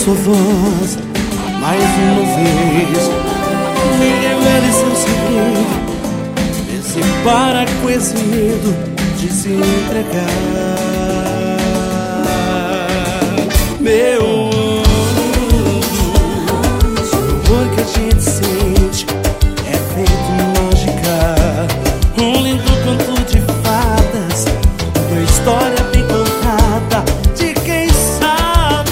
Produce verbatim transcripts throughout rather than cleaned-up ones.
sua voz mais uma vez. Me revele seu segredo, me separa com esse medo de se entregar. Meu anjo, o amor que a gente sente é feito mágica, um lindo conto de fadas, uma história bem contada de quem sabe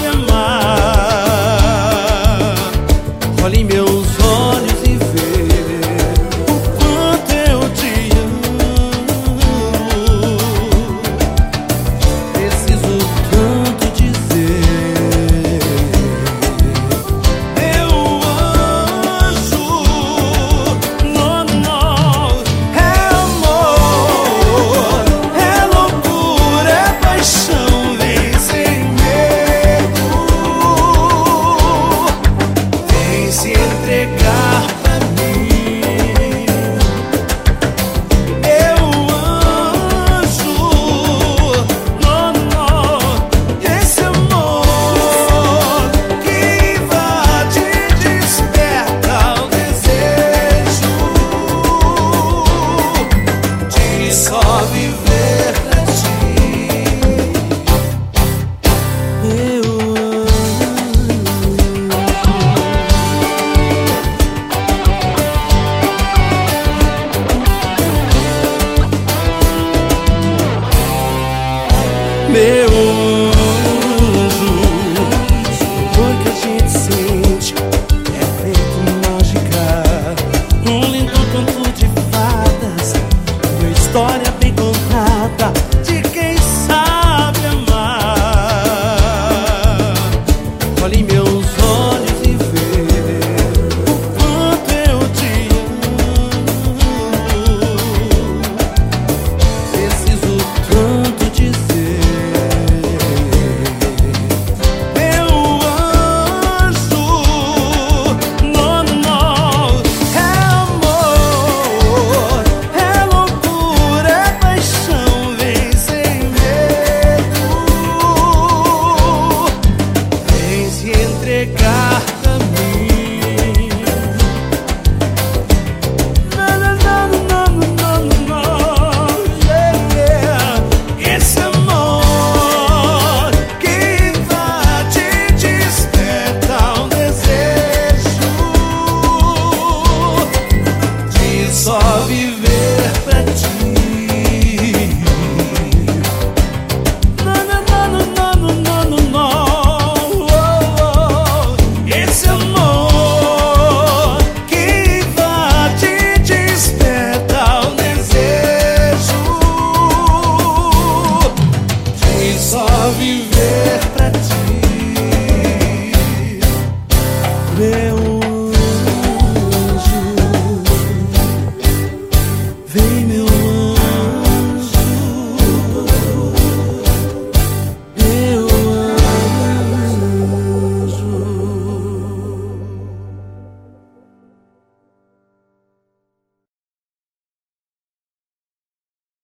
amar. Olhe em meus olhos e vê o quanto eu te amo. Preciso tanto dizer, meu anjo. No, no, é amor, é loucura, é paixão, vem sem medo, vem se entregar pra mim. Meu anjo, no, no, esse amor que invade e desperta o desejo de só viver.